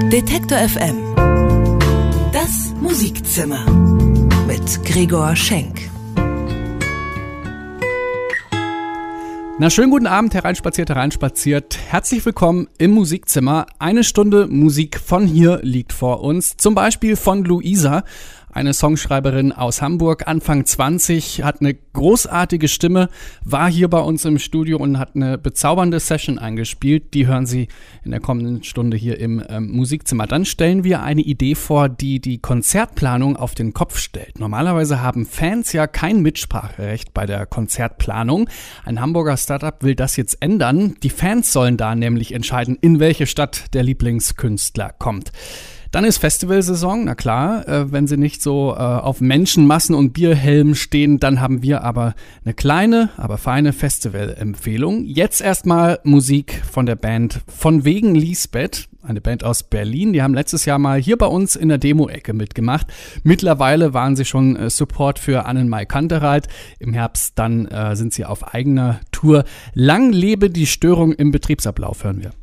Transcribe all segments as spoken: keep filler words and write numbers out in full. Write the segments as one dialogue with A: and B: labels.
A: Detektor F M. Das Musikzimmer mit Gregor Schenk.
B: Na, schönen guten Abend, hereinspaziert, hereinspaziert. Herzlich willkommen im Musikzimmer. Eine Stunde Musik von hier liegt vor uns. Zum Beispiel von Luisa, eine Songschreiberin aus Hamburg, Anfang zwanzig, hat eine großartige Stimme, war hier bei uns im Studio und hat eine bezaubernde Session eingespielt. Die hören Sie in der kommenden Stunde hier im ähm, Musikzimmer. Dann stellen wir eine Idee vor, die die Konzertplanung auf den Kopf stellt. Normalerweise haben Fans ja kein Mitspracherecht bei der Konzertplanung. Ein Hamburger Startup will das jetzt ändern. Die Fans sollen da nämlich entscheiden, in welche Stadt der Lieblingskünstler kommt. Dann ist Festivalsaison, na klar, äh, wenn sie nicht so äh, auf Menschenmassen und Bierhelmen stehen, dann haben wir aber eine kleine, aber feine Festivalempfehlung. Jetzt erstmal Musik von der Band Von wegen Lisbeth, eine Band aus Berlin. Die haben letztes Jahr mal hier bei uns in der Demo-Ecke mitgemacht. Mittlerweile waren sie schon äh, Support für Annenmai Kantereit. Im Herbst dann äh, sind sie auf eigener Tour. Lang lebe die Störung im Betriebsablauf, hören wir.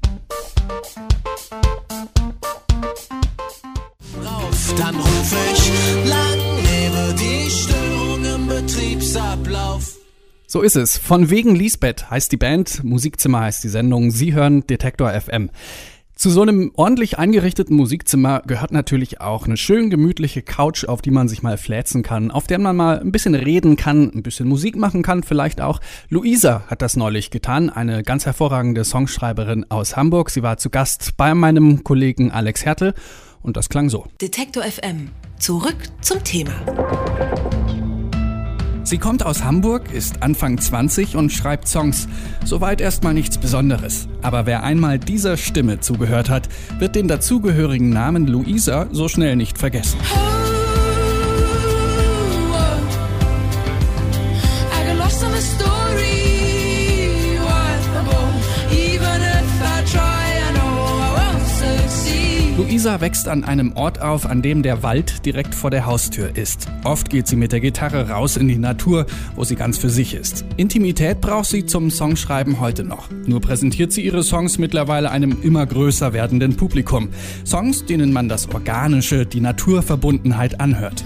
C: Dann ruf ich, lang lebe die Störung im Betriebsablauf.
B: So ist es. Von wegen Lisbeth heißt die Band, Musikzimmer heißt die Sendung. Sie hören Detektor F M. Zu so einem ordentlich eingerichteten Musikzimmer gehört natürlich auch eine schön gemütliche Couch, auf die man sich mal fläzen kann, auf der man mal ein bisschen reden kann, ein bisschen Musik machen kann, vielleicht auch. Luisa hat das neulich getan, eine ganz hervorragende Songschreiberin aus Hamburg. Sie war zu Gast bei meinem Kollegen Alex Hertel. Und das klang so.
A: Detektor F M. Zurück zum Thema.
B: Sie kommt aus Hamburg, ist Anfang zwanzig und schreibt Songs. Soweit erstmal nichts Besonderes. Aber wer einmal dieser Stimme zugehört hat, wird den dazugehörigen Namen Luisa so schnell nicht vergessen. Luisa wächst an einem Ort auf, an dem der Wald direkt vor der Haustür ist. Oft geht sie mit der Gitarre raus in die Natur, wo sie ganz für sich ist. Intimität braucht sie zum Songschreiben heute noch. Nur präsentiert sie ihre Songs mittlerweile einem immer größer werdenden Publikum. Songs, denen man das Organische, die Naturverbundenheit anhört.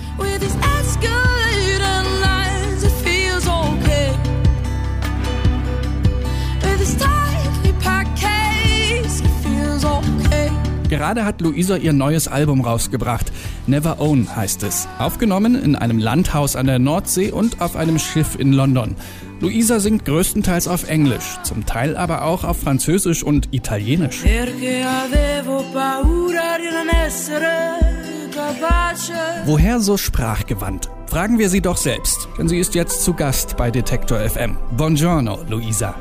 B: Gerade hat Luisa ihr neues Album rausgebracht. Never Own heißt es. Aufgenommen in einem Landhaus an der Nordsee und auf einem Schiff in London. Luisa singt größtenteils auf Englisch, zum Teil aber auch auf Französisch und Italienisch. Woher so sprachgewandt? Fragen wir sie doch selbst, denn sie ist jetzt zu Gast bei Detektor F M. Buongiorno, Luisa.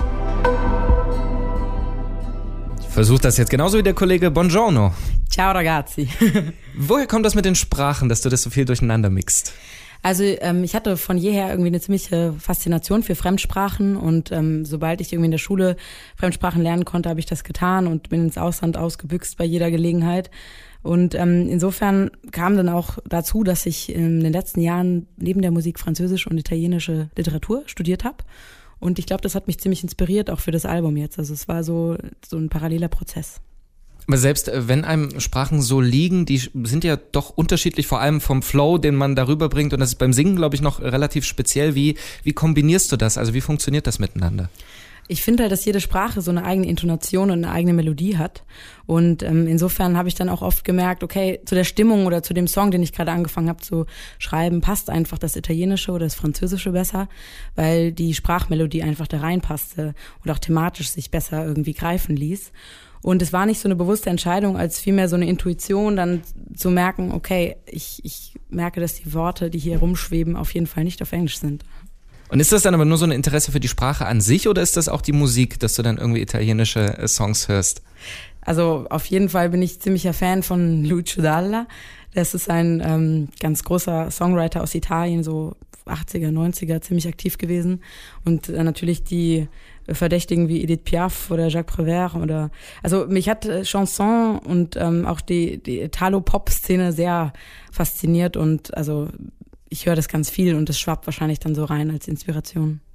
D: Versuch das jetzt genauso wie der Kollege. Buongiorno.
E: Ciao ragazzi.
D: Woher kommt das mit den Sprachen, dass du das so viel durcheinander mixt?
E: Also ähm, ich hatte von jeher irgendwie eine ziemliche Faszination für Fremdsprachen und ähm, sobald ich irgendwie in der Schule Fremdsprachen lernen konnte, habe ich das getan und bin ins Ausland ausgebüxt bei jeder Gelegenheit. Und ähm, insofern kam dann auch dazu, dass ich in den letzten Jahren neben der Musik französische und italienische Literatur studiert habe. Und ich glaube, das hat mich ziemlich inspiriert, auch für das Album jetzt. Also es war so, so ein paralleler Prozess.
D: Aber selbst wenn einem Sprachen so liegen, die sind ja doch unterschiedlich, vor allem vom Flow, den man darüber bringt. Und das ist beim Singen, glaube ich, noch relativ speziell. Wie, wie kombinierst du das? Also wie funktioniert das miteinander?
E: Ich finde halt, dass jede Sprache so eine eigene Intonation und eine eigene Melodie hat. Und ähm, insofern habe ich dann auch oft gemerkt, okay, zu der Stimmung oder zu dem Song, den ich gerade angefangen habe zu schreiben, passt einfach das Italienische oder das Französische besser, weil die Sprachmelodie einfach da reinpasste und auch thematisch sich besser irgendwie greifen ließ. Und es war nicht so eine bewusste Entscheidung, als vielmehr so eine Intuition, dann zu merken, okay, ich, ich merke, dass die Worte, die hier rumschweben, auf jeden Fall nicht auf Englisch sind.
D: Und ist das dann aber nur so ein Interesse für die Sprache an sich oder ist das auch die Musik, dass du dann irgendwie italienische Songs hörst?
E: Also auf jeden Fall bin ich ziemlicher Fan von Lucio Dalla. Das ist ein ähm, ganz großer Songwriter aus Italien, so achtziger, neunziger, ziemlich aktiv gewesen. Und äh, natürlich die Verdächtigen wie Edith Piaf oder Jacques Prévert oder, also mich hat äh, Chanson und ähm, auch die, die Italo-Pop-Szene sehr fasziniert und also ich höre das ganz viel und das schwappt wahrscheinlich dann so rein als Inspiration.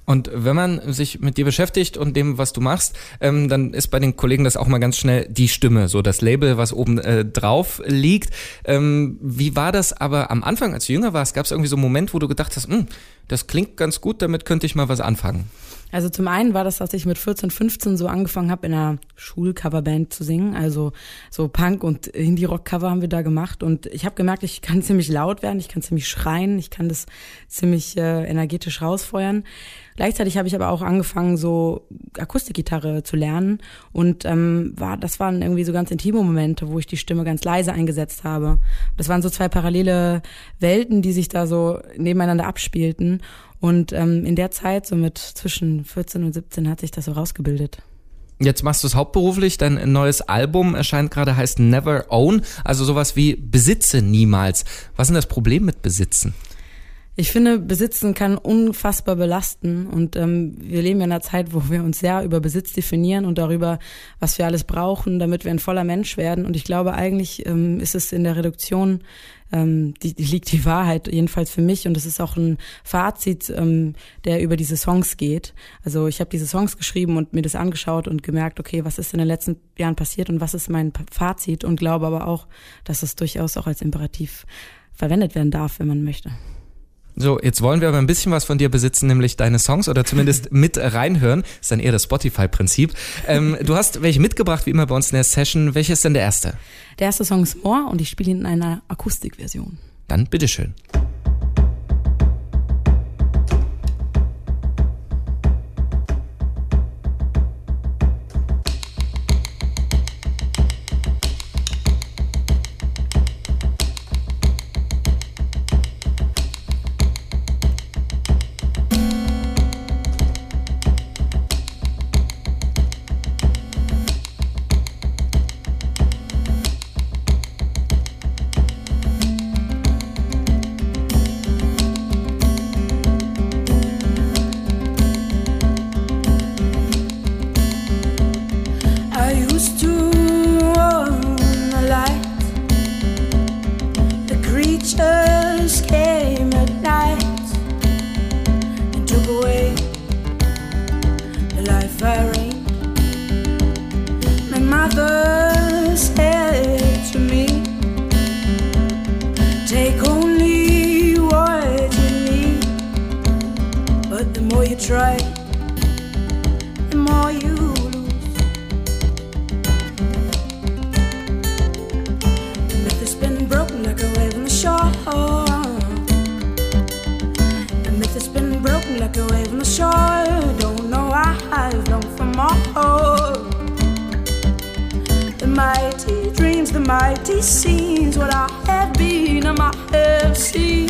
D: Und wenn man sich mit dir beschäftigt und dem, was du machst, ähm, dann ist bei den Kollegen das auch mal ganz schnell die Stimme, so das Label, was oben äh, drauf liegt. Ähm, wie war das aber am Anfang, als du jünger warst? Gab es irgendwie so einen Moment, wo du gedacht hast, das klingt ganz gut, damit könnte ich mal was anfangen?
E: Also zum einen war das, dass ich mit vierzehn, fünfzehn so angefangen habe, in einer Schulcoverband zu singen. Also so Punk- und Indie-Rock-Cover haben wir da gemacht. Und ich habe gemerkt, ich kann ziemlich laut werden, ich kann ziemlich schreien, ich kann das ziemlich äh, energetisch rausfeuern. Gleichzeitig habe ich aber auch angefangen, so Akustikgitarre zu lernen. Und ähm, war das waren irgendwie so ganz intime Momente, wo ich die Stimme ganz leise eingesetzt habe. Das waren so zwei parallele Welten, die sich da so nebeneinander abspielten. Und ähm, in der Zeit, so mit zwischen vierzehn und siebzehn, hat sich das so rausgebildet.
D: Jetzt machst du es hauptberuflich, dein neues Album erscheint gerade, heißt Never Own, also sowas wie Besitze niemals. Was ist denn das Problem mit Besitzen?
E: Ich finde, Besitzen kann unfassbar belasten und ähm, wir leben ja in einer Zeit, wo wir uns sehr über Besitz definieren und darüber, was wir alles brauchen, damit wir ein voller Mensch werden. Und ich glaube, eigentlich ähm, ist es in der Reduktion, ähm, die, die liegt die Wahrheit, jedenfalls für mich. Und es ist auch ein Fazit, ähm, der über diese Songs geht. Also ich habe diese Songs geschrieben und mir das angeschaut und gemerkt, okay, was ist in den letzten Jahren passiert und was ist mein Fazit, und glaube aber auch, dass es durchaus auch als Imperativ verwendet werden darf, wenn man möchte.
D: So, jetzt wollen wir aber ein bisschen was von dir besitzen, nämlich deine Songs oder zumindest mit reinhören. Das ist dann eher das Spotify-Prinzip. Ähm, du hast welche mitgebracht, wie immer bei uns in der Session. Welcher ist denn der erste?
E: Der erste Song ist More und ich spiele ihn in einer Akustikversion.
D: Dann bitteschön.
F: Try, the more you lose. The myth has been broken like a wave on the shore. The myth has been broken like a wave on the shore. Don't know why I've longed for more. The mighty dreams, the mighty scenes, what I have been, I might have seen.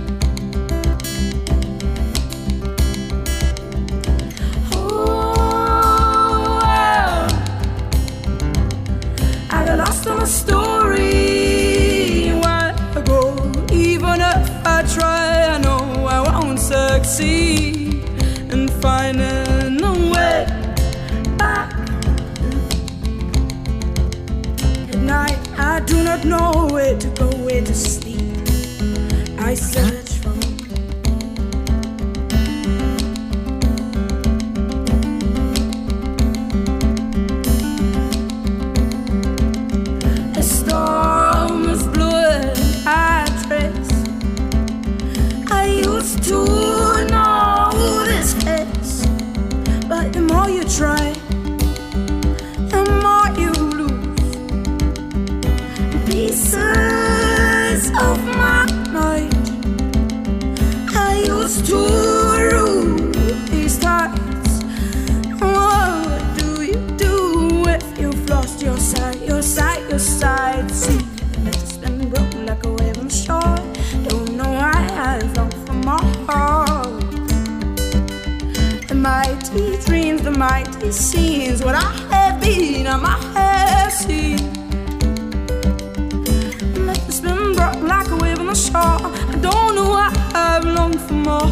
F: Lost on a story a while ago. Even if I try, I know I won't succeed in finding a way back. At night, I do not know where to go, where to sleep. I search for to know this place, but the more you try, the more you lose pieces of my mind. I used to rule these tides. What do you do if you've lost your sight, your sight, your sight? See, the myth has been broken like a wave on the shore. Don't know why I've longed for more. The mighty dreams, the mighty scenes, what I have been, I might have seen. The myth has been broken like a wave on the shore. I don't know why I've longed for more.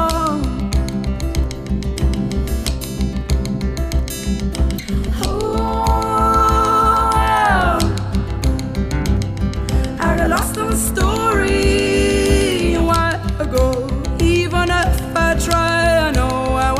F: Oh, I got lost in the story a while ago. Even if I try, I know I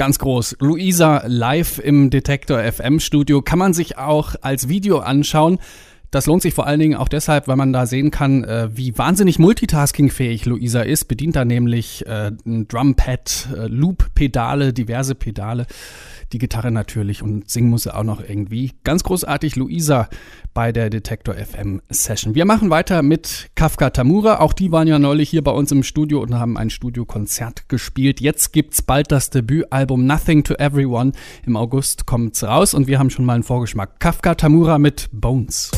B: ganz groß. Luisa live im Detektor F M Studio kann man sich auch als Video anschauen. Das lohnt sich vor allen Dingen auch deshalb, weil man da sehen kann, äh, wie wahnsinnig multitaskingfähig Luisa ist. Bedient da nämlich äh, ein Drumpad, äh, Loop-Pedale, diverse Pedale, die Gitarre natürlich und singen muss sie auch noch irgendwie. Ganz großartig Luisa bei der Detektor F M Session. Wir machen weiter mit Kafka Tamura. Auch die waren ja neulich hier bei uns im Studio und haben ein Studiokonzert gespielt. Jetzt gibt's bald das Debütalbum Nothing to Everyone. Im August kommt's raus und wir haben schon mal einen Vorgeschmack. Kafka Tamura mit Bones.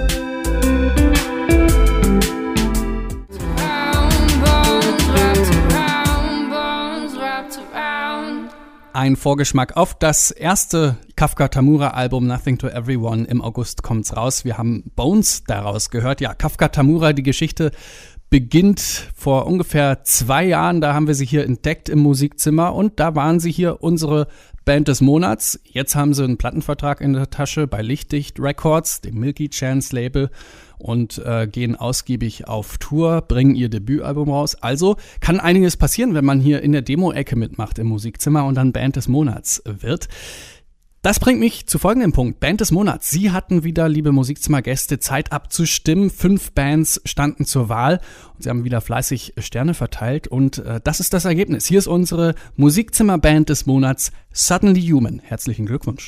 B: Ein Vorgeschmack auf das erste Kafka Tamura Album Nothing to Everyone. Im August kommt's raus. Wir haben Bones daraus gehört. Ja, Kafka Tamura, die Geschichte beginnt vor ungefähr zwei Jahren. Da haben wir sie hier entdeckt im Musikzimmer und da waren sie hier unsere Band des Monats. Jetzt haben sie einen Plattenvertrag in der Tasche bei Lichtdicht Records, dem Milky Chance Label, und äh, gehen ausgiebig auf Tour, bringen ihr Debütalbum raus. Also kann einiges passieren, wenn man hier in der Demo-Ecke mitmacht im Musikzimmer und dann Band des Monats wird. Das bringt mich zu folgendem Punkt. Band des Monats. Sie hatten wieder, liebe Musikzimmergäste, Zeit abzustimmen. Fünf Bands standen zur Wahl und sie haben wieder fleißig Sterne verteilt. Und äh, das ist das Ergebnis. Hier ist unsere Musikzimmerband des Monats, Suddenly Human. Herzlichen Glückwunsch.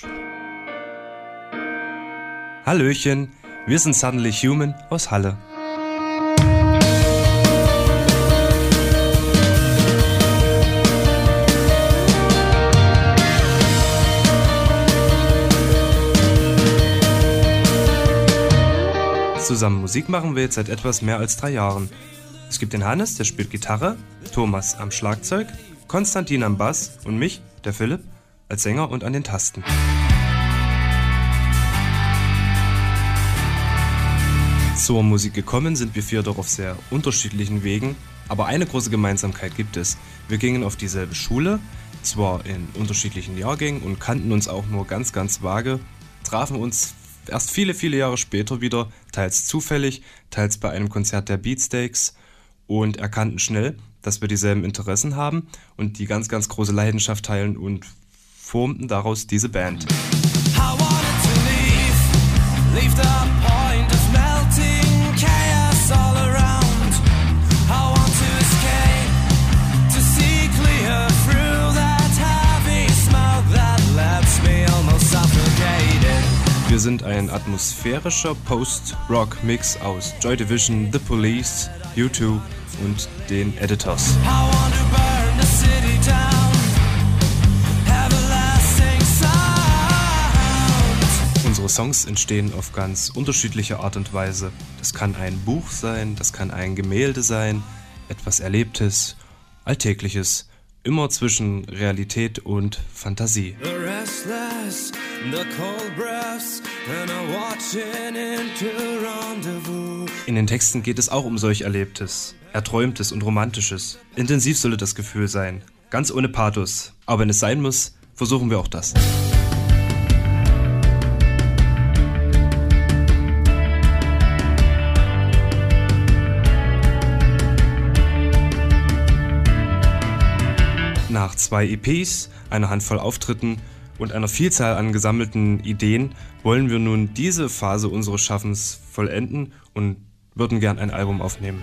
G: Hallöchen, wir sind Suddenly Human aus Halle. Zusammen Musik machen wir jetzt seit etwas mehr als drei Jahren. Es gibt den Hannes, der spielt Gitarre, Thomas am Schlagzeug, Konstantin am Bass und mich, der Philipp, als Sänger und an den Tasten. Zur Musik gekommen sind wir vier doch auf sehr unterschiedlichen Wegen, aber eine große Gemeinsamkeit gibt es. Wir gingen auf dieselbe Schule, zwar in unterschiedlichen Jahrgängen und kannten uns auch nur ganz, ganz vage, trafen uns erst viele, viele Jahre später wieder, teils zufällig, teils bei einem Konzert der Beatsteaks und erkannten schnell, dass wir dieselben Interessen haben und die ganz, ganz große Leidenschaft teilen und formten daraus diese Band. Wir sind ein atmosphärischer Post-Rock-Mix aus Joy Division, The Police, U zwei und den Editors. Unsere Songs entstehen auf ganz unterschiedliche Art und Weise. Das kann ein Buch sein, das kann ein Gemälde sein, etwas Erlebtes, Alltägliches, immer zwischen Realität und Fantasie. In den Texten geht es auch um solch Erlebtes, Erträumtes und Romantisches. Intensiv solle das Gefühl sein, ganz ohne Pathos. Aber wenn es sein muss, versuchen wir auch das. Nach zwei E Ps, einer Handvoll Auftritten und einer Vielzahl an gesammelten Ideen wollen wir nun diese Phase unseres Schaffens vollenden und würden gern ein Album aufnehmen.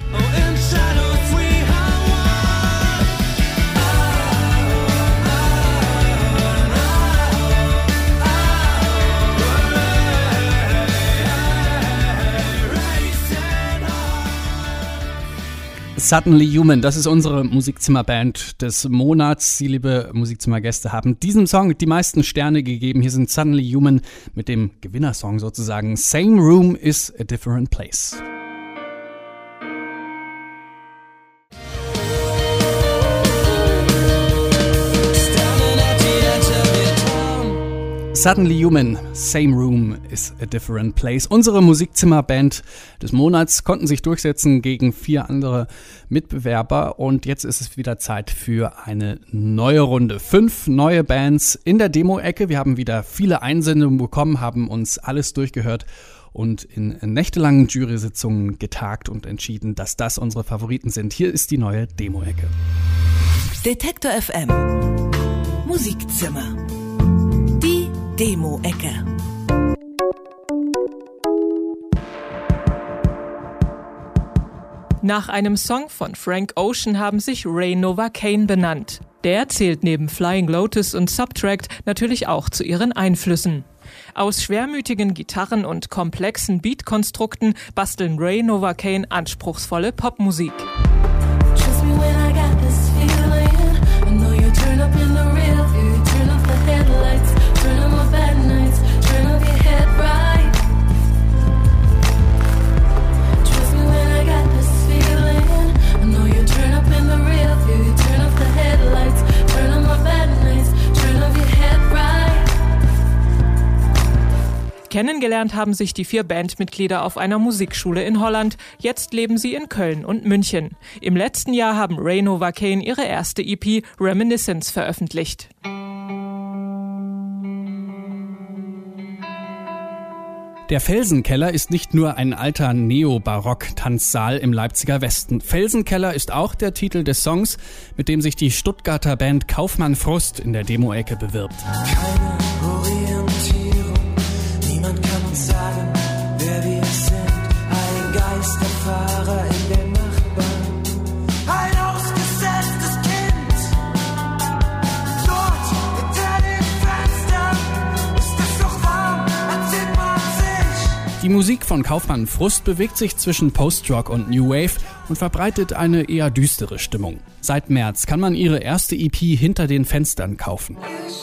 B: Suddenly Human, das ist unsere Musikzimmerband des Monats. Sie, liebe Musikzimmergäste, haben diesem Song die meisten Sterne gegeben. Hier sind Suddenly Human mit dem Gewinnersong sozusagen. Same Room is a Different Place. Suddenly Human, Same Room is a Different Place. Unsere Musikzimmerband des Monats konnten sich durchsetzen gegen vier andere Mitbewerber und jetzt ist es wieder Zeit für eine neue Runde. Fünf neue Bands in der Demo-Ecke. Wir haben wieder viele Einsendungen bekommen, haben uns alles durchgehört und in nächtelangen Jury-Sitzungen getagt und entschieden, dass das unsere Favoriten sind. Hier ist die neue Demo-Ecke.
A: Detektor F M Musikzimmer. Die Demo-Ecke.
H: Nach einem Song von Frank Ocean haben sich Ray Novocaine benannt. Der zählt neben Flying Lotus und Subtract natürlich auch zu ihren Einflüssen. Aus schwermütigen Gitarren und komplexen Beatkonstrukten basteln Ray Novocaine anspruchsvolle Popmusik. Kennengelernt haben sich die vier Bandmitglieder auf einer Musikschule in Holland. Jetzt leben sie in Köln und München. Im letzten Jahr haben Ray Novocaine ihre erste E P Reminiscence veröffentlicht.
B: Der Felsenkeller ist nicht nur ein alter Neobarock-Tanzsaal im Leipziger Westen. Felsenkeller ist auch der Titel des Songs, mit dem sich die Stuttgarter Band Kaufmann Frust in der Demo-Ecke bewirbt.
C: Keine Orientierung, niemand kann uns sagen, wer wir sind. Ein Geisterfahrer in den Nachbarn, ein ausgesetztes Kind. Dort hinter den Fenstern ist es so warm, erzählt man sich.
B: Die Musik von Kaufmann Frust bewegt sich zwischen Post-Rock und New Wave und verbreitet eine eher düstere Stimmung. Seit März kann man ihre erste E P Hinter den Fenstern kaufen.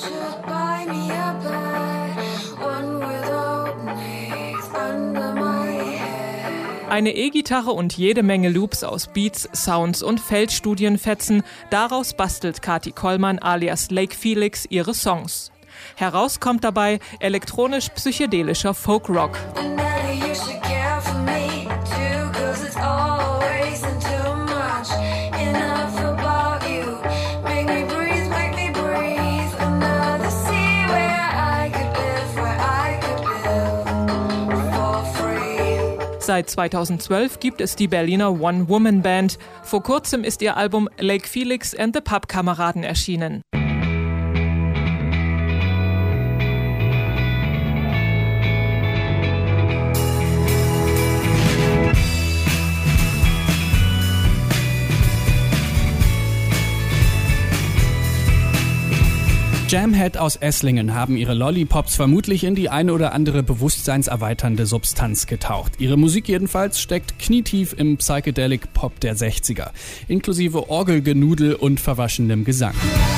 H: Eine E-Gitarre und jede Menge Loops aus Beats, Sounds und Feldstudienfetzen. Daraus bastelt Kati Kollmann alias Lake Felix ihre Songs. Heraus kommt dabei elektronisch-psychedelischer Folk-Rock. Seit zweitausendzwölf gibt es die Berliner One-Woman-Band. Vor kurzem ist ihr Album Lake Felix and the Pappkameraden erschienen.
B: Jamhead aus Esslingen haben ihre Lollipops vermutlich in die eine oder andere bewusstseinserweiternde Substanz getaucht. Ihre Musik jedenfalls steckt knietief im Psychedelic Pop der sechziger, inklusive Orgelgenudel und verwaschenem Gesang.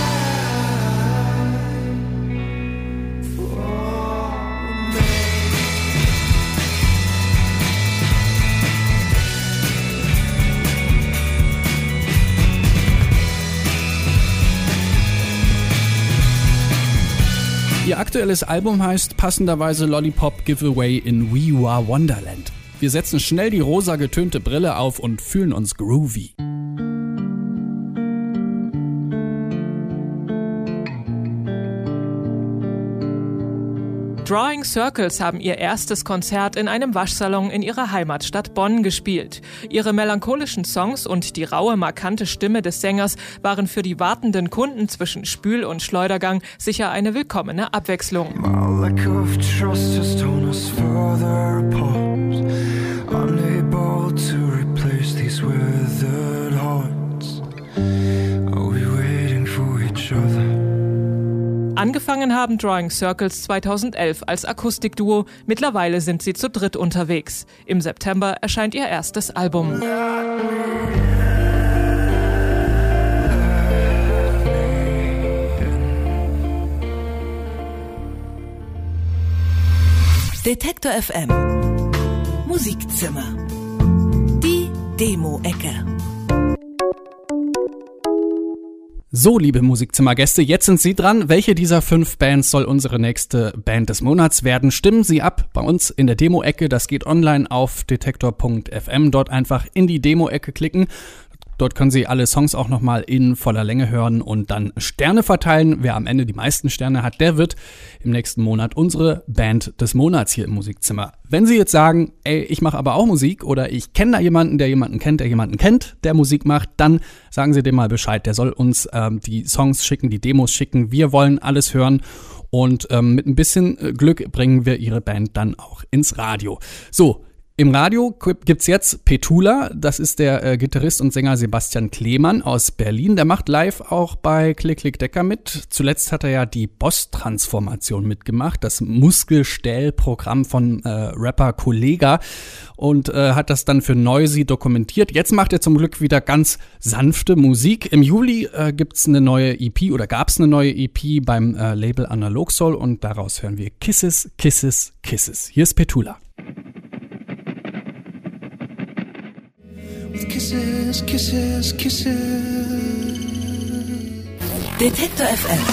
B: Ihr aktuelles Album heißt passenderweise Lollipop Giveaway in We Are Wonderland. Wir setzen schnell die rosa getönte Brille auf und fühlen uns groovy.
H: Drawing Circles haben ihr erstes Konzert in einem Waschsalon in ihrer Heimatstadt Bonn gespielt. Ihre melancholischen Songs und die raue, markante Stimme des Sängers waren für die wartenden Kunden zwischen Spül- und Schleudergang sicher eine willkommene Abwechslung.
C: My lack of trust has torn us further apart. Unable to replace these withered hearts. Are we waiting for each other?
H: Angefangen haben Drawing Circles zweitausendelf als Akustikduo. Mittlerweile sind sie zu dritt unterwegs. Im September erscheint ihr erstes Album.
A: Detektor F M Musikzimmer. Die Demo-Ecke.
B: So, liebe Musikzimmergäste, jetzt sind Sie dran. Welche dieser fünf Bands soll unsere nächste Band des Monats werden? Stimmen Sie ab bei uns in der Demo-Ecke. Das geht online auf detektor punkt f m. Dort einfach in die Demo-Ecke klicken. Dort können Sie alle Songs auch nochmal in voller Länge hören und dann Sterne verteilen. Wer am Ende die meisten Sterne hat, der wird im nächsten Monat unsere Band des Monats hier im Musikzimmer. Wenn Sie jetzt sagen, ey, ich mache aber auch Musik oder ich kenne da jemanden, der jemanden kennt, der jemanden kennt, der Musik macht, dann sagen Sie dem mal Bescheid. Der soll uns ähm, die Songs schicken, die Demos schicken. Wir wollen alles hören. Und ähm, mit ein bisschen Glück bringen wir Ihre Band dann auch ins Radio. So, im Radio gibt's jetzt Petula. Das ist der äh, Gitarrist und Sänger Sebastian Klemann aus Berlin. Der macht live auch bei Klick Klick Decker mit. Zuletzt hat er ja die Boss-Transformation mitgemacht, das Muskelstählprogramm von äh, Rapper Kollega, und äh, hat das dann für Noisy dokumentiert. Jetzt macht er zum Glück wieder ganz sanfte Musik. Im Juli äh, gibt's eine neue E P oder gab's eine neue E P beim äh, Label Analog Soul und daraus hören wir Kisses, Kisses, Kisses. Hier ist Petula.
C: Kisses, kisses, kisses.
A: Detektor F M.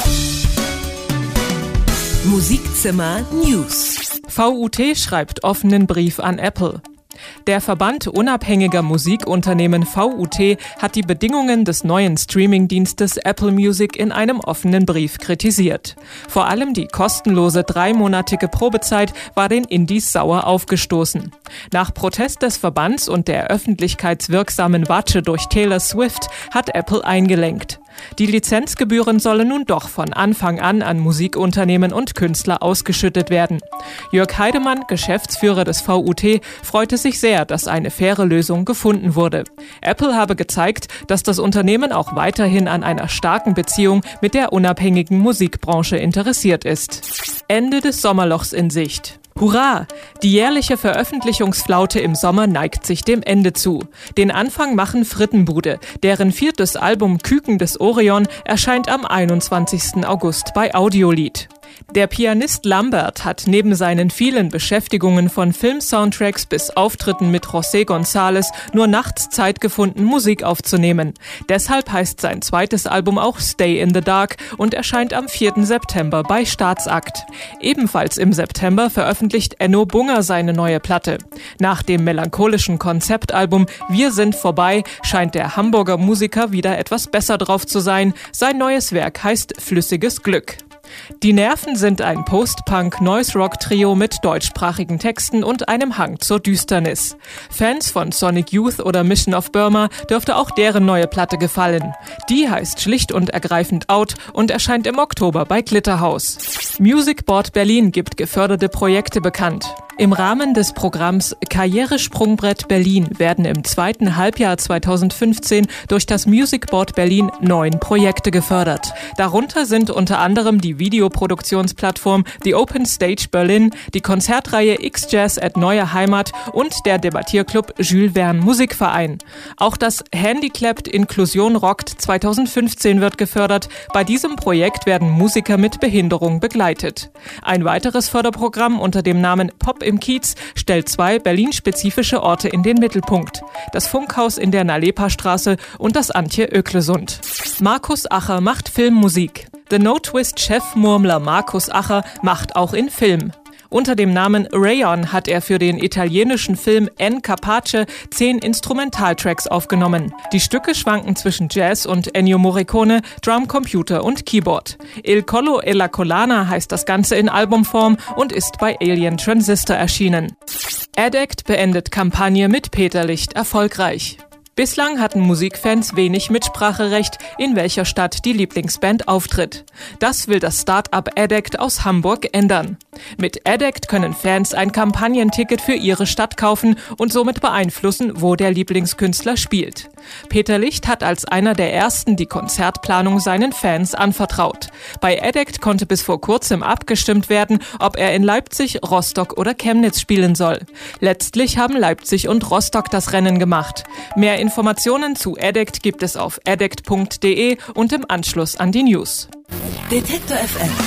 A: Musikzimmer News.
H: V U T schreibt offenen Brief an Apple. Der Verband unabhängiger Musikunternehmen V U T hat die Bedingungen des neuen Streamingdienstes Apple Music in einem offenen Brief kritisiert. Vor allem die kostenlose dreimonatige Probezeit war den Indies sauer aufgestoßen. Nach Protest des Verbands und der öffentlichkeitswirksamen Watsche durch Taylor Swift hat Apple eingelenkt. Die Lizenzgebühren sollen nun doch von Anfang an an Musikunternehmen und Künstler ausgeschüttet werden. Jörg Heidemann, Geschäftsführer des V U T, freute sich sehr, dass eine faire Lösung gefunden wurde. Apple habe gezeigt, dass das Unternehmen auch weiterhin an einer starken Beziehung mit der unabhängigen Musikbranche interessiert ist. Ende des Sommerlochs in Sicht. Hurra! Die jährliche Veröffentlichungsflaute im Sommer neigt sich dem Ende zu. Den Anfang machen Frittenbude. Deren viertes Album Küken des Orion erscheint am einundzwanzigsten August bei Audiolied. Der Pianist Lambert hat neben seinen vielen Beschäftigungen von Film-Soundtracks bis Auftritten mit José González nur nachts Zeit gefunden, Musik aufzunehmen. Deshalb heißt sein zweites Album auch Stay in the Dark und erscheint am vierten September bei Staatsakt. Ebenfalls im September veröffentlicht Enno Bunger seine neue Platte. Nach dem melancholischen Konzeptalbum Wir sind vorbei scheint der Hamburger Musiker wieder etwas besser drauf zu sein. Sein neues Werk heißt Flüssiges Glück. Die Nerven sind ein Post-Punk-Noise-Rock-Trio mit deutschsprachigen Texten und einem Hang zur Düsternis. Fans von Sonic Youth oder Mission of Burma dürfte auch deren neue Platte gefallen. Die heißt schlicht und ergreifend Out und erscheint im Oktober bei Glitterhouse. Music Board Berlin gibt geförderte Projekte bekannt. Im Rahmen des Programms Karrieresprungbrett Berlin werden im zweiten Halbjahr zweitausendfünfzehn durch das Music Board Berlin neun Projekte gefördert. Darunter sind unter anderem die Videoproduktionsplattform The Open Stage Berlin, die Konzertreihe X-Jazz at Neue Heimat und der Debattierclub Jules Verne Musikverein. Auch das Handicapped Inklusion rockt zweitausendfünfzehn wird gefördert. Bei diesem Projekt werden Musiker mit Behinderung begleitet. Ein weiteres Förderprogramm unter dem Namen Pop im Kiez stellt zwei Berlin-spezifische Orte in den Mittelpunkt. Das Funkhaus in der Nalepa-Straße und das Antje Öklesund. Markus Acher macht Filmmusik. The No-Twist-Chef-Murmler Markus Acher macht auch in Film. Unter dem Namen Rayon hat er für den italienischen Film En Capace zehn Instrumentaltracks aufgenommen. Die Stücke schwanken zwischen Jazz und Ennio Morricone, Drum, Computer und Keyboard. Il Collo e la Collana heißt das Ganze in Albumform und ist bei Alien Transistor erschienen. Addict beendet Kampagne mit Peterlicht erfolgreich. Bislang hatten Musikfans wenig Mitspracherecht, in welcher Stadt die Lieblingsband auftritt. Das will das Start-up Addict aus Hamburg ändern. Mit Addict können Fans ein Kampagnenticket für ihre Stadt kaufen und somit beeinflussen, wo der Lieblingskünstler spielt. Peter Licht hat als einer der ersten die Konzertplanung seinen Fans anvertraut. Bei Addict konnte bis vor kurzem abgestimmt werden, ob er in Leipzig, Rostock oder Chemnitz spielen soll. Letztlich haben Leipzig und Rostock das Rennen gemacht. Mehr Informationen zu Addict gibt es auf addict punkt de und im Anschluss an die News.
A: Detektor F M.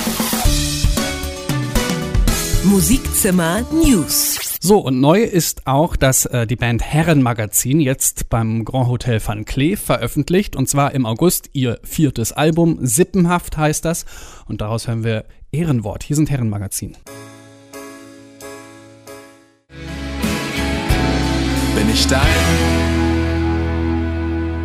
A: Musikzimmer News.
B: So, und neu ist auch, dass äh, die Band Herrenmagazin jetzt beim Grand Hotel Van Cleef veröffentlicht, und zwar im August ihr viertes Album, Sippenhaft heißt das, und daraus hören wir Ehrenwort. Hier sind Herrenmagazin.
I: Bin ich dein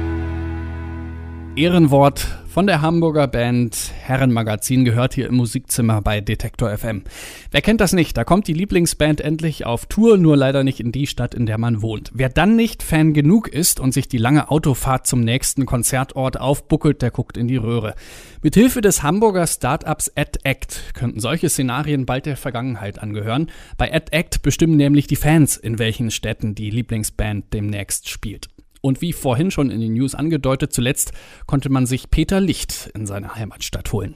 B: Ehrenwort von der Hamburger Band Herrenmagazin gehört hier im Musikzimmer bei Detektor F M. Wer kennt das nicht? Da kommt die Lieblingsband endlich auf Tour, nur leider nicht in die Stadt, in der man wohnt. Wer dann nicht Fan genug ist und sich die lange Autofahrt zum nächsten Konzertort aufbuckelt, der guckt in die Röhre. Mithilfe des Hamburger Startups AdAct könnten solche Szenarien bald der Vergangenheit angehören. Bei AdAct bestimmen nämlich die Fans, in welchen Städten die Lieblingsband demnächst spielt. Und wie vorhin schon in den News angedeutet, zuletzt konnte man sich Peter Licht in seine Heimatstadt holen.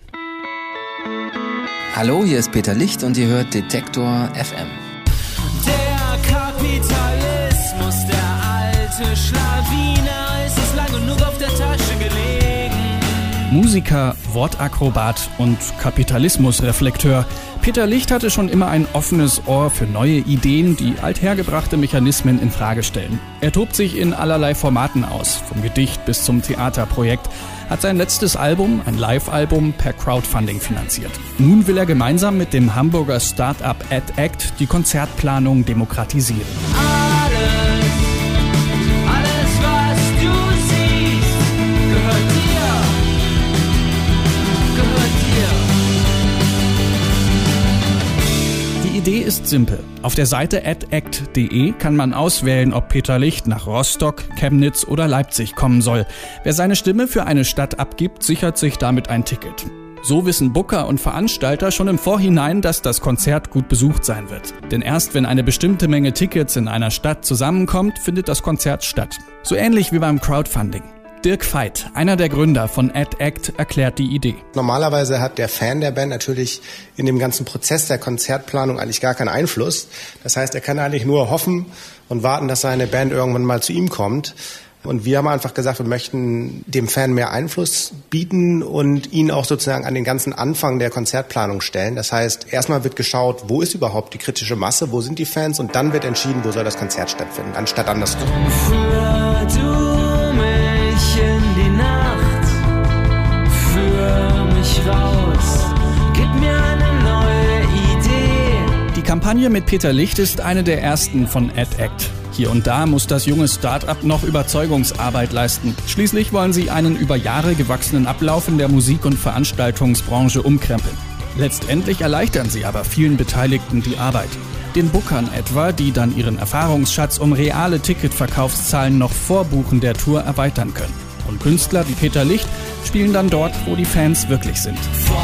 I: Hallo, hier ist Peter Licht und ihr hört Detektor F M.
J: Der Kapitalismus, der alte Schlawiner, ist es lang genug auf der Tasche gelegen.
B: Musiker, Wortakrobat und Kapitalismusreflekteur. Peter Licht hatte schon immer ein offenes Ohr für neue Ideen, die althergebrachte Mechanismen in Frage stellen. Er tobt sich in allerlei Formaten aus, vom Gedicht bis zum Theaterprojekt, hat sein letztes Album, ein Live-Album, per Crowdfunding finanziert. Nun will er gemeinsam mit dem Hamburger Start-up AdAct die Konzertplanung demokratisieren.
J: Alles, alles was du siehst, gehört dir, gehört dir.
B: Die Idee ist simpel. Auf der Seite adact punkt de kann man auswählen, ob Peter Licht nach Rostock, Chemnitz oder Leipzig kommen soll. Wer seine Stimme für eine Stadt abgibt, sichert sich damit ein Ticket. So wissen Booker und Veranstalter schon im Vorhinein, dass das Konzert gut besucht sein wird. Denn erst wenn eine bestimmte Menge Tickets in einer Stadt zusammenkommt, findet das Konzert statt. So ähnlich wie beim Crowdfunding. Dirk Veit, einer der Gründer von AdAct, erklärt die Idee.
K: Normalerweise hat der Fan der Band natürlich in dem ganzen Prozess der Konzertplanung eigentlich gar keinen Einfluss. Das heißt, er kann eigentlich nur hoffen und warten, dass seine Band irgendwann mal zu ihm kommt. Und wir haben einfach gesagt, wir möchten dem Fan mehr Einfluss bieten und ihn auch sozusagen an den ganzen Anfang der Konzertplanung stellen. Das heißt, erstmal wird geschaut, wo ist überhaupt die kritische Masse, wo sind die Fans, und dann wird entschieden, wo soll das Konzert stattfinden, anstatt andersrum.
J: Führ du mich in die Nacht, führ mich raus, gib mir eine neue Idee.
B: Die Kampagne mit Peter Licht ist eine der ersten von AdAct. Hier und da muss das junge Start-up noch Überzeugungsarbeit leisten. Schließlich wollen sie einen über Jahre gewachsenen Ablauf in der Musik- und Veranstaltungsbranche umkrempeln. Letztendlich erleichtern sie aber vielen Beteiligten die Arbeit. Den Bookern etwa, die dann ihren Erfahrungsschatz um reale Ticketverkaufszahlen noch vor Buchen der Tour erweitern können. Und Künstler wie Peter Licht spielen dann dort, wo die Fans wirklich sind.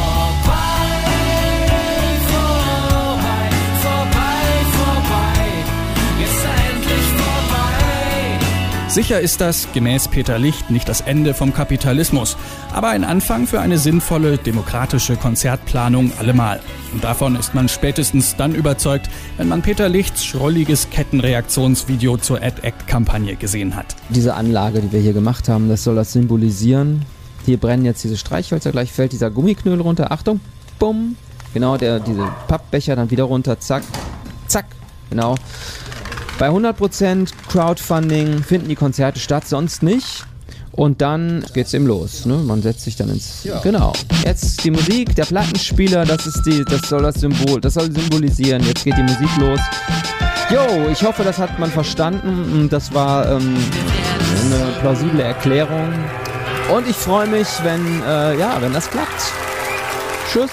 B: Sicher ist das, gemäß Peter Licht, nicht das Ende vom Kapitalismus, aber ein Anfang für eine sinnvolle, demokratische Konzertplanung allemal. Und davon ist man spätestens dann überzeugt, wenn man Peter Lichts schrulliges Kettenreaktionsvideo zur AdAct-Kampagne gesehen hat.
L: Diese Anlage, die wir hier gemacht haben, das soll das symbolisieren. Hier brennen jetzt diese Streichhölzer, gleich fällt dieser Gummiknödel runter. Achtung, bumm. Genau, der, diese Pappbecher dann wieder runter, zack, zack, genau. Bei hundert Prozent Crowdfunding finden die Konzerte statt, sonst nicht. Und dann geht's eben los. Ne? Man setzt sich dann ins... Ja. Genau. Jetzt die Musik, der Plattenspieler, das ist die, das soll das Symbol, das soll symbolisieren. Jetzt geht die Musik los. Jo, ich hoffe, das hat man verstanden. Das war ähm, eine plausible Erklärung. Und ich freue mich, wenn, äh, ja, wenn das klappt. Tschüss.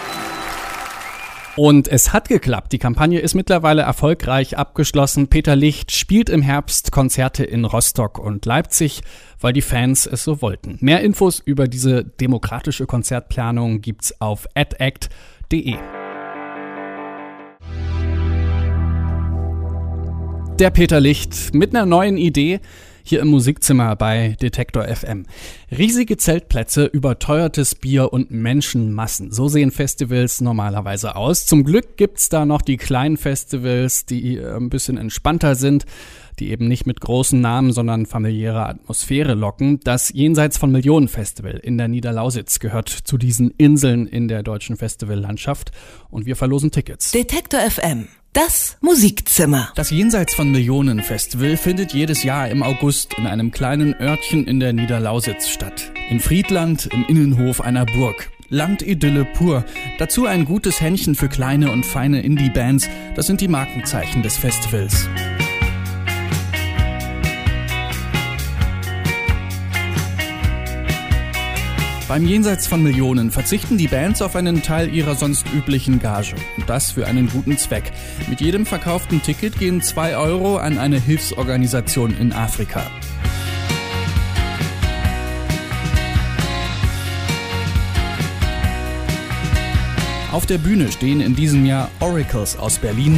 B: Und es hat geklappt. Die Kampagne ist mittlerweile erfolgreich abgeschlossen. Peter Licht spielt im Herbst Konzerte in Rostock und Leipzig, weil die Fans es so wollten. Mehr Infos über diese demokratische Konzertplanung gibt's auf adact punkt de. Der Peter Licht mit einer neuen Idee hier im Musikzimmer bei Detektor F M. Riesige Zeltplätze, überteuertes Bier und Menschenmassen. So sehen Festivals normalerweise aus. Zum Glück gibt's da noch die kleinen Festivals, die ein bisschen entspannter sind, die eben nicht mit großen Namen, sondern familiärer Atmosphäre locken. Das Jenseits von Millionen Festival in der Niederlausitz gehört zu diesen Inseln in der deutschen Festivallandschaft und wir verlosen Tickets.
A: Detektor F M. Das Musikzimmer.
B: Das Jenseits von Millionen Festival findet jedes Jahr im August in einem kleinen Örtchen in der Niederlausitz statt. In Friedland, im Innenhof einer Burg. Landidylle pur. Dazu ein gutes Händchen für kleine und feine Indie-Bands. Das sind die Markenzeichen des Festivals. Beim Jenseits von Millionen verzichten die Bands auf einen Teil ihrer sonst üblichen Gage. Und das für einen guten Zweck. Mit jedem verkauften Ticket gehen zwei Euro an eine Hilfsorganisation in Afrika. Auf der Bühne stehen in diesem Jahr Oracles aus Berlin,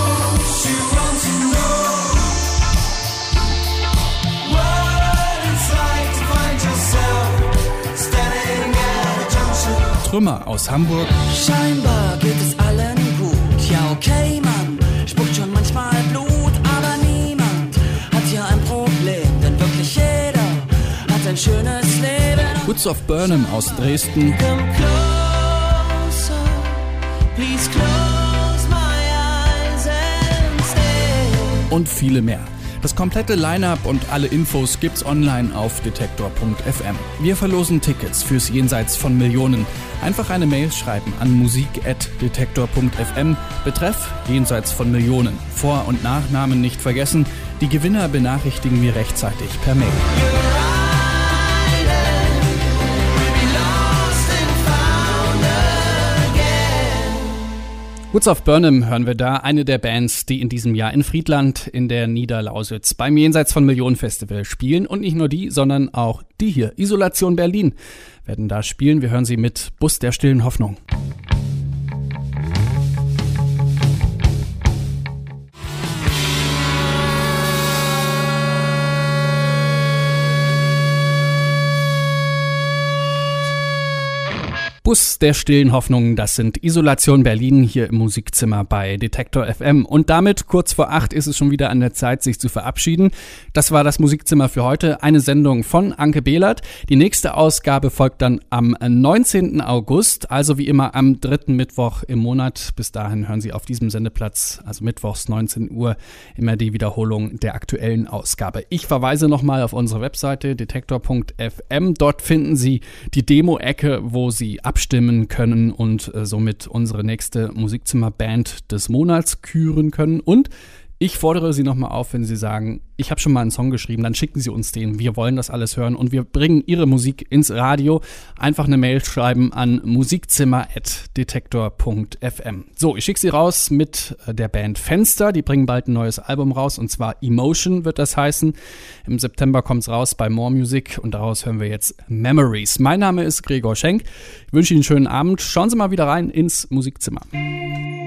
B: Trümmer aus Hamburg,
J: Scheinbar geht es allen gut, ja okay, Mann, spuckt schon manchmal Blut, aber niemand hat hier ein Problem, denn wirklich jeder hat ein schönes Leben.
B: Hoods of Burnham aus Dresden,
J: Come closer, please close my eyes and stay.
B: und viele mehr. Das komplette Line-Up und alle Infos gibt's online auf detektor punkt f m. Wir verlosen Tickets fürs Jenseits von Millionen. Einfach eine Mail schreiben an musik at detektor punkt f m. Betreff Jenseits von Millionen. Vor- und Nachnamen nicht vergessen. Die Gewinner benachrichtigen wir rechtzeitig per Mail. Hoods of Burnham hören wir da, eine der Bands, die in diesem Jahr in Friedland in der Niederlausitz beim Jenseits von Millionen Festival spielen. Und nicht nur die, sondern auch die hier, Isolation Berlin, werden da spielen. Wir hören sie mit Bus der stillen Hoffnung. Bus der stillen Hoffnung, das sind Isolation Berlin hier im Musikzimmer bei Detektor F M. Und damit, kurz vor acht, ist es schon wieder an der Zeit, sich zu verabschieden. Das war das Musikzimmer für heute, eine Sendung von Anke Behlert. Die nächste Ausgabe folgt dann am neunzehnten August, also wie immer am dritten Mittwoch im Monat. Bis dahin hören Sie auf diesem Sendeplatz, also mittwochs neunzehn Uhr, immer die Wiederholung der aktuellen Ausgabe. Ich verweise nochmal auf unsere Webseite detektor punkt f m. Dort finden Sie die Demo-Ecke, wo Sie abstimmen können und äh, somit unsere nächste Musikzimmerband des Monats küren können. Und ich fordere Sie nochmal auf, wenn Sie sagen, ich habe schon mal einen Song geschrieben, dann schicken Sie uns den. Wir wollen das alles hören und wir bringen Ihre Musik ins Radio. Einfach eine Mail schreiben an musikzimmer at detektor punkt f m. So, ich schicke Sie raus mit der Band Fenster. Die bringen bald ein neues Album raus und zwar Emotion wird das heißen. Im September kommt es raus bei More Music und daraus hören wir jetzt Memories. Mein Name ist Gregor Schenk. Ich wünsche Ihnen einen schönen Abend. Schauen Sie mal wieder rein ins Musikzimmer.